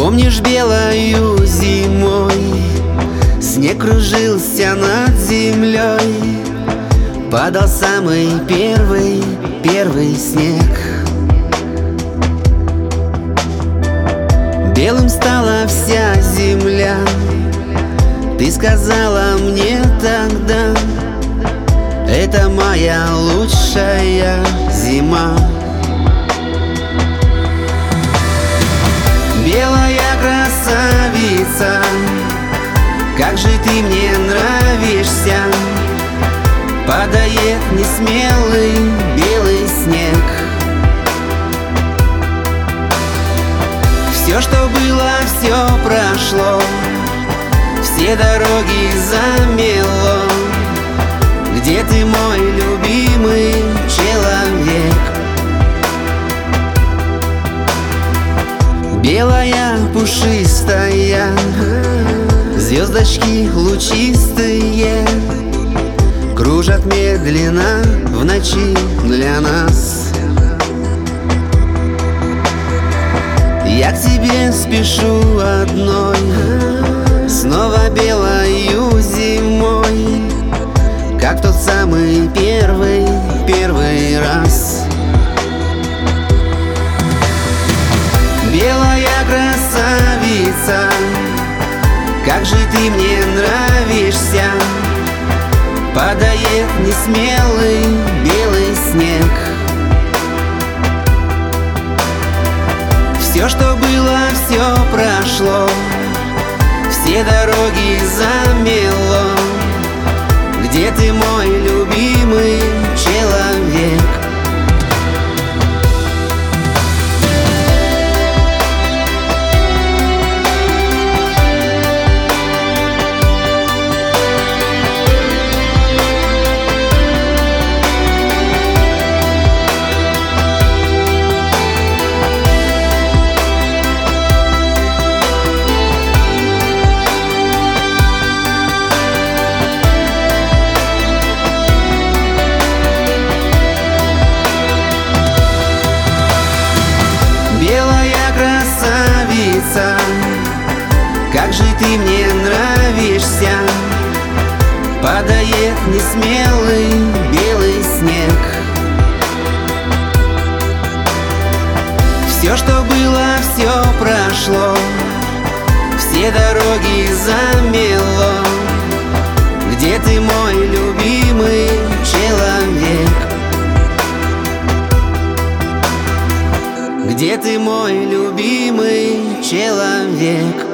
Помнишь белою зимой снег кружился над землей, падал самый первый снег. Белым стала вся земля. Ты сказала мне тогда: это моя лучшая зима. Белая красавица, как же ты мне нравишься. Падает несмелый белый снег. Все, что было, все прошло, все дороги замело. Где ты, мой любимый человек? Белая пушистая, звездочки лучистые кружат медленно в ночи для нас. Я к тебе спешу одной, снова белою зимой, как тот самый первый раз. Белая красавица, как же ты мне нравишься. Падает несмелый белый снег. Все, что было, все прошло, все дороги замело. Где ты, мой любимый человек? Белая красавица, как же ты мне нравишься. Падает несмелый белый снег. Все, что было, все прошло, все дороги замело. Где ты, мой любимый человек? Где ты, мой любимый человек?